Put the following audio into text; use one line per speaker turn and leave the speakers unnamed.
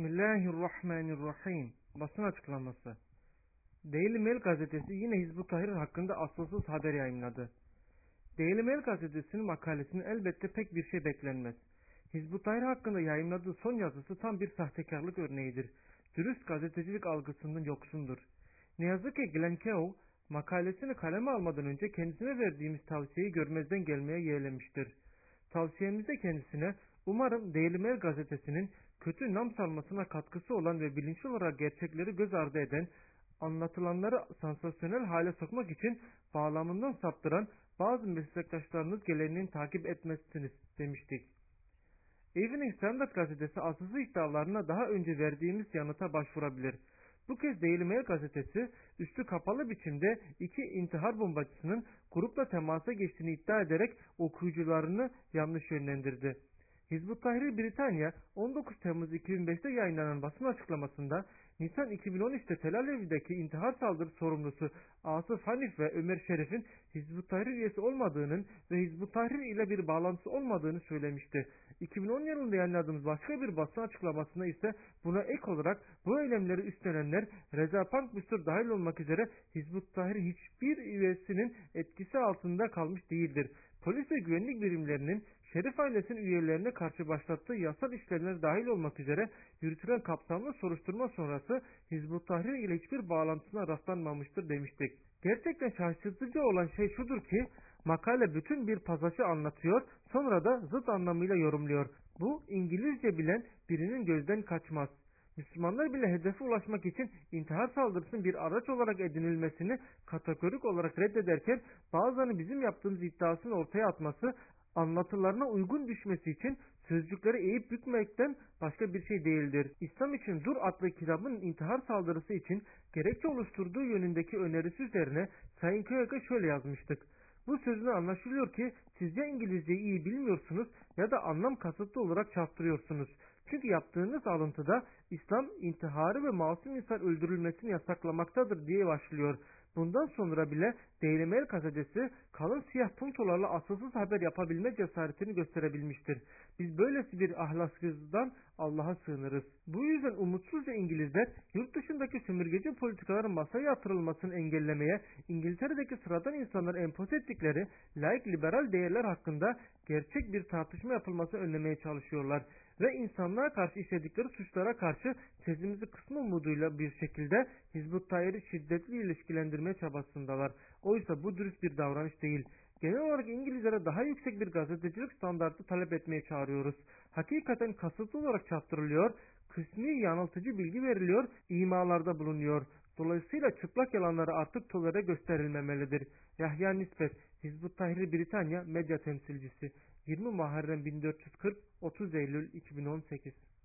Bismillahirrahmanirrahim. Basın açıklaması. Daily Mail gazetesi yine Hizb-ut Tahrir hakkında asılsız haber yayınladı. Daily Mail gazetesinin makalesinin elbette pek bir şey beklenmez. Hizb-ut Tahrir hakkında yayınladığı son yazısı tam bir sahtekarlık örneğidir. Dürüst gazetecilik algısından yoksundur. Ne yazık ki Glenn Keough makalesini kaleme almadan önce kendisine verdiğimiz tavsiyeyi görmezden gelmeye yeğlemiştir. Tavsiyemizde kendisine umarım Daily Mail gazetesinin kötü nam salmasına katkısı olan ve bilinçli olarak gerçekleri göz ardı eden, anlatılanları sansasyonel hale sokmak için bağlamından saptıran bazı meslektaşlarınız geleneğini takip etmezsiniz demiştik. Evening Standard gazetesi asılsız iddialarına daha önce verdiğimiz yanıta başvurabilir. Bu kez Daily Mail gazetesi üstü kapalı biçimde iki intihar bombacısının grupla temasa geçtiğini iddia ederek okuyucularını yanlış yönlendirdi. Hizb-ut Tahrir Britanya 19 Temmuz 2005'te yayınlanan basın açıklamasında Nisan 2013'te Tel Aviv'deki intihar saldırısı sorumlusu Asif Hanif ve Ömer Şerif'in Hizb-ut Tahrir üyesi olmadığının ve Hizb-ut Tahrir ile bir bağlantısı olmadığını söylemişti. 2010 yılında yayınladığımız başka bir basın açıklamasında ise buna ek olarak bu eylemleri üstlenenler Reza Pankbüstür dahil olmak üzere Hizb-ut Tahrir hiçbir üyesinin etkisi altında kalmış değildir. Polis ve güvenlik birimlerinin Şerif ailesinin üyelerine karşı başlattığı yasal işlemler dahil olmak üzere yürütülen kapsamlı soruşturma sonrası Hizb-ut Tahrir ile hiçbir bağlantısına rastlanmamıştır demiştik. Gerçekten şaşırtıcı olan şey şudur ki makale bütün bir pasaşı anlatıyor, sonra da zıt anlamıyla yorumluyor. Bu İngilizce bilen birinin gözden kaçmaz. Müslümanlar bile hedefe ulaşmak için intihar saldırısının bir araç olarak edinilmesini kategorik olarak reddederken bazılarının bizim yaptığımız iddiasını ortaya atması, anlatılarına uygun düşmesi için sözcükleri eğip bükmekten başka bir şey değildir. İslam için Dur adlı kitabın intihar saldırısı için gerekçe oluşturduğu yönündeki önerisi üzerine Sayın Keougha şöyle yazmıştık. Bu sözüne anlaşılıyor ki siz ya İngilizceyi iyi bilmiyorsunuz ya da anlam kasıtlı olarak çarptırıyorsunuz. Çünkü yaptığınız alıntıda İslam intiharı ve masum insan öldürülmesini yasaklamaktadır diye başlıyor. Bundan sonra bile Daily Mail gazetesi kalın siyah puntolarla asılsız haber yapabilme cesaretini gösterebilmiştir. Biz böylesi bir ahlaksızlıktan Allah'a sığınırız. Bu yüzden umutsuzca İngilizler yurt dışındaki sömürgeci politikaların masaya yatırılmasını engellemeye, İngiltere'deki sıradan insanların empoze ettikleri laik liberal değerler hakkında gerçek bir tartışma yapılmasını önlemeye çalışıyorlar. Ve insanlığa karşı işledikleri suçlara karşı sesimizi kısma umuduyla bir şekilde Hizb-ut Tahrir'i şiddetli ilişkilendirmeye çabasındalar. Oysa bu dürüst bir davranış değil. Genel olarak İngilizlere daha yüksek bir gazetecilik standartı talep etmeye çağırıyoruz. Hakikaten kasıtlı olarak çarptırılıyor, kısmi yanıltıcı bilgi veriliyor, imalarda bulunuyor. Dolayısıyla çıplak yalanları artık tolere gösterilmemelidir. Yahya Nispet, Hizb-ut Tahrir Britanya medya temsilcisi, 20 Muharrem 1440, 30 Eylül 2018.